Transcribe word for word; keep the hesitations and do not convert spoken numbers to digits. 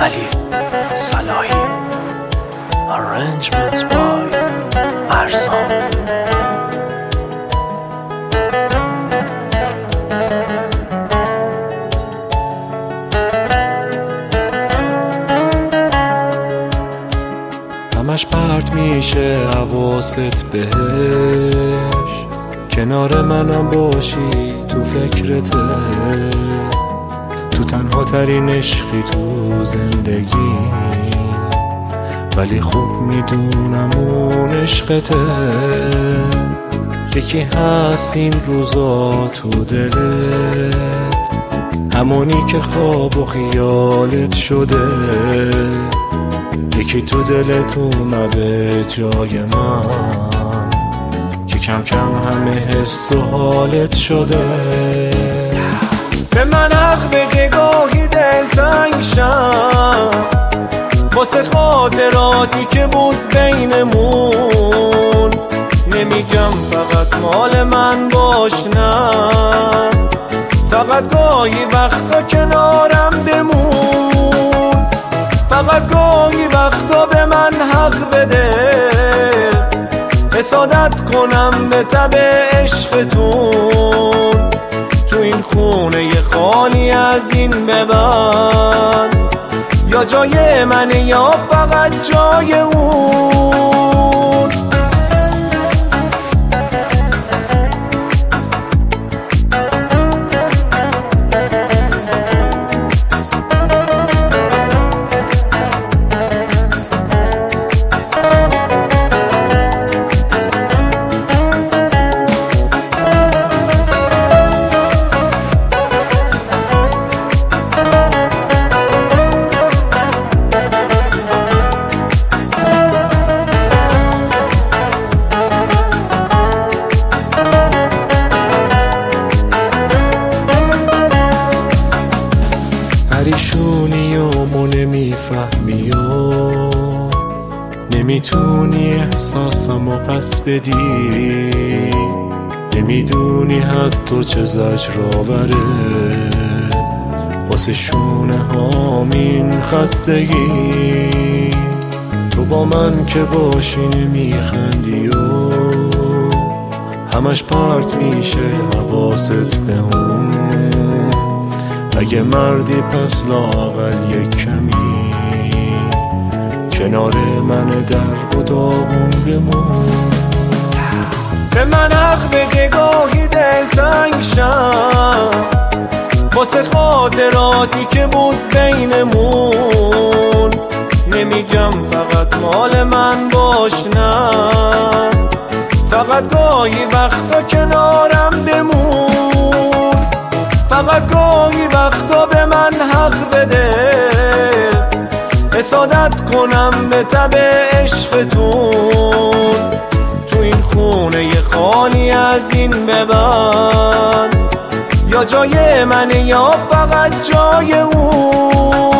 علی صلاحی. Arrangements by ارسان. همش پرت میشه حواست بهش، کنار منم باشی تو فکرته، تو تنها ترین عشقی تو زندگی، ولی خوب میدونم اون عشقته. یکی هست این روزا تو دلت، همونی که خواب و خیالت شده، یکی تو دلت اومده جای من که کم کم همه حس و حالت شده. به من حق بده گاهی دلتنگ شم واسه خاطراتی که بود بینمون، نمیگم فقط مال من باش، نه فقط گاهی وقتا کنارم بمون، فقط گاهی وقتا به من حق بده، حسادت کنم به تب عشقتون، تو این خونه خالی از این ببند، یا جای منه یا فقط جای اون. پریشونی و مو نمیفهمی و نمیتونی احساسمو پس بدی، نمیدونی حتی چه زجرآوره واسه شونه هام این خستگی. تو با من که باشی نمیخندی و همش پرت میشه حواست به اون، اگه مردی پس لااقل یک کمی کنار من در و داغون بمون. به من حق بده گاهی دلتنگ شم واسه خاطراتی که بود بینمون، نمیگم فقط مال من باش، نه فقط گاهی وقتا کنارم بمون، فقط گاهی وقتا به من حق بده، حسادت کنم به تب عشقتون، تو این خونه خالی از این ببند، یا جای منه یا فقط جای اون.